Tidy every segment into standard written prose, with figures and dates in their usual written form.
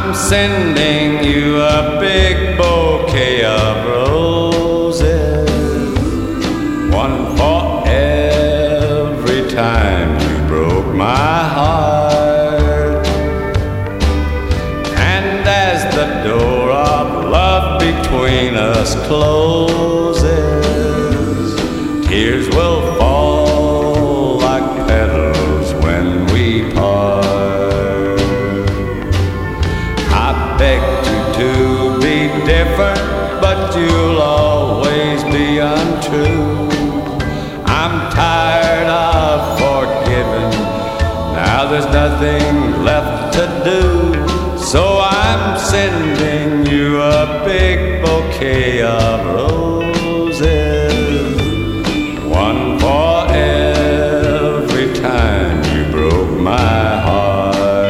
I'm sending you a big bouquet of roses, one for every time you broke my heart. And as the door of love between us closes, tears will fall like petals when we part. I begged you to be different, but you'll always be untrue. I'm tired of forgiving, now there's nothing left to do. So I'm sending you a big bouquet of roses, one for every time you broke my heart.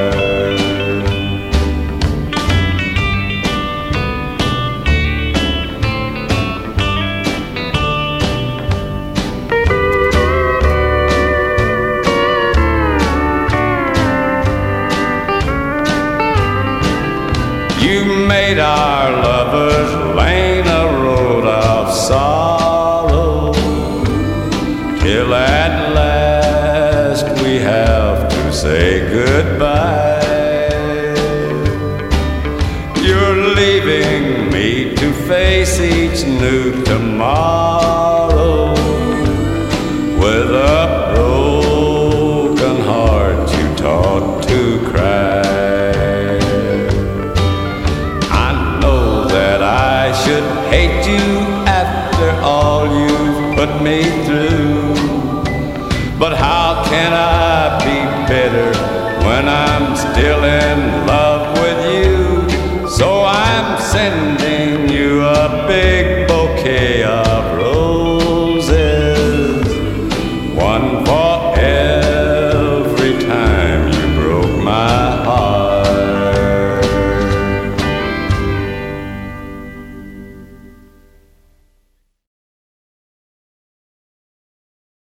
You made our lovers' lane a road of sorrow, till at last we have to say goodbye. You're leaving me to face each new tomorrow with a broken heart you taught to cry. I should hate you after all you've put me through, but how can I